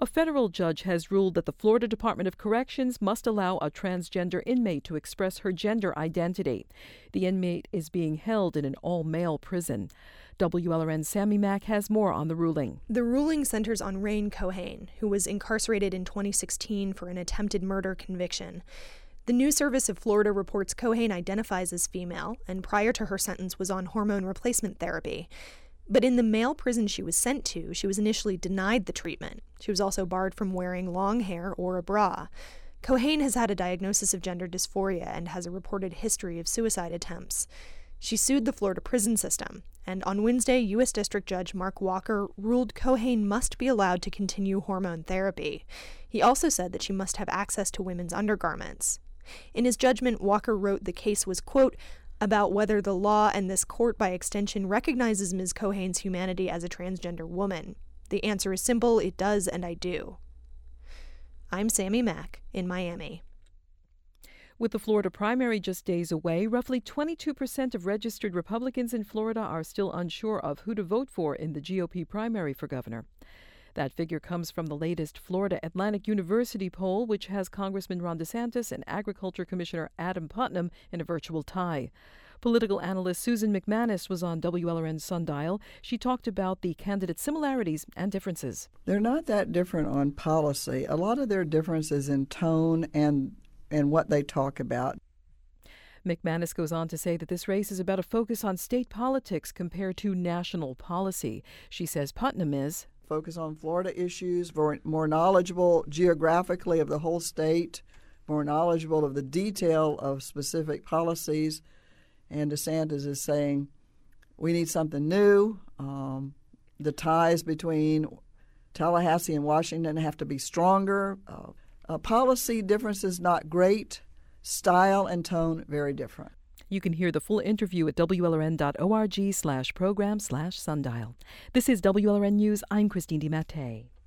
A federal judge has ruled that the Florida Department of Corrections must allow a transgender inmate to express her gender identity. The inmate is being held in an all-male prison. WLRN's Sammy Mack has more on the ruling. The ruling centers on Rain Cohane, who was incarcerated in 2016 for an attempted murder conviction. The News Service of Florida reports Cohane identifies as female and prior to her sentence was on hormone replacement therapy. But in the male prison she was sent to, she was initially denied the treatment. She was also barred from wearing long hair or a bra. Cohane has had a diagnosis of gender dysphoria and has a reported history of suicide attempts. She sued the Florida prison system, and on Wednesday, U.S. District Judge Mark Walker ruled Cohane must be allowed to continue hormone therapy. He also said that she must have access to women's undergarments. In his judgment, Walker wrote the case was, quote, about whether the law and this court by extension recognizes Ms. Cohane's humanity as a transgender woman. The answer is simple, it does, and I do. I'm Sammy Mack in Miami. With the Florida primary just days away, roughly 22% of registered Republicans in Florida are still unsure of who to vote for in the GOP primary for governor. That figure comes from the latest Florida Atlantic University poll, which has Congressman Ron DeSantis and Agriculture Commissioner Adam Putnam in a virtual tie. Political analyst Susan McManus was on WLRN's Sundial. She talked about the candidate similarities and differences. They're not that different on policy. A lot of their differences in tone and what they talk about. McManus goes on to say that this race is about a focus on state politics compared to national policy. She says Putnam is focus on Florida issues, more knowledgeable geographically of the whole state, more knowledgeable of the detail of specific policies. And DeSantis is saying we need something new. The ties between Tallahassee and Washington have to be stronger. Policy differences not great. Style and tone very different. You can hear the full interview at WLRN.org/program/sundial. This is WLRN News. I'm Christine DiMattei.